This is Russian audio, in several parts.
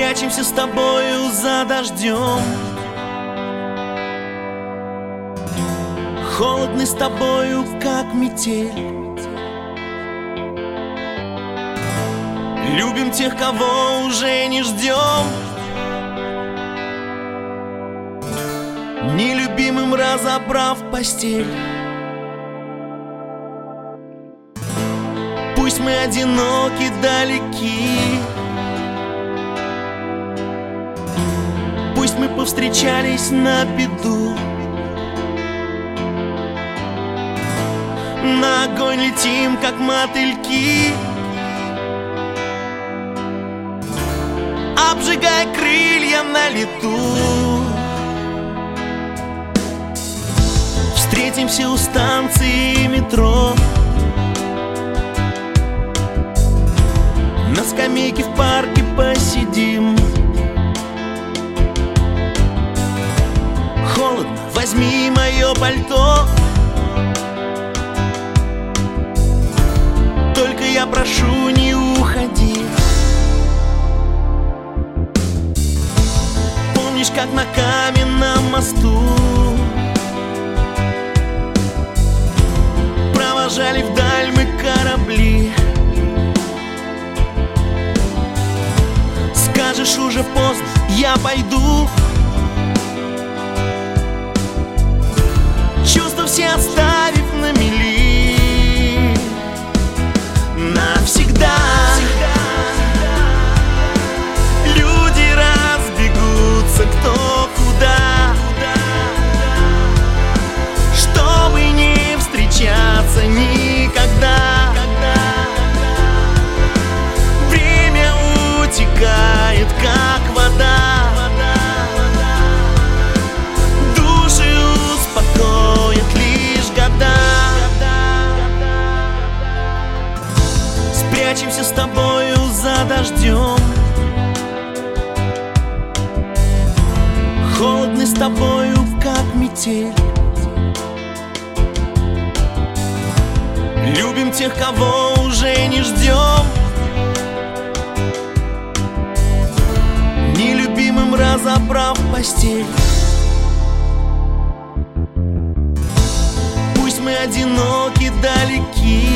Спрячемся с тобою за дождем, холодный с тобою, как метель. Любим тех, кого уже не ждем, нелюбимым разобрав постель. Пусть мы одиноки, далеки, пусть мы повстречались на беду, на огонь летим, как мотыльки, обжигая крылья на лету. Встретимся у станции метро, на скамейке в парке посидим. Холодно, возьми мое пальто, только я прошу, не уходи. Помнишь, как на каменном мосту провожали вдаль мы корабли? Скажешь, уже поздно, я пойду. Чувства все оставив на мели навсегда. Люди разбегутся кто куда, чтобы не встречаться никогда. Время утекает, как вода, души успокоят лишь года. Спрячемся с тобою за дождем, холодный с тобою, как метель. Любим тех, кого уже не ждем, нелюбимым разобрав постель. Пусть мы одиноки, далеки,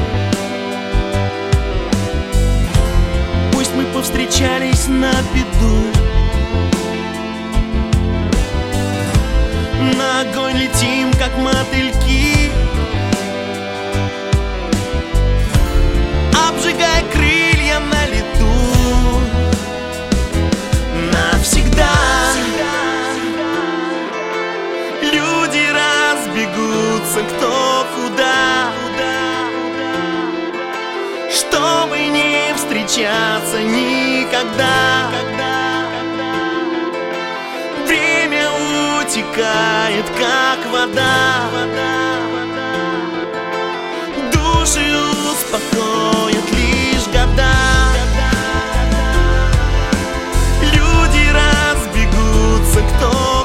пусть мы повстречались на беду, на огонь летим, как мотыльки, обжигая крылья на лету. Навсегда люди разбегутся кто куда, чтобы не встречаться никогда. Время утекает, как вода, души успокоят лишь года. Люди разбегутся кто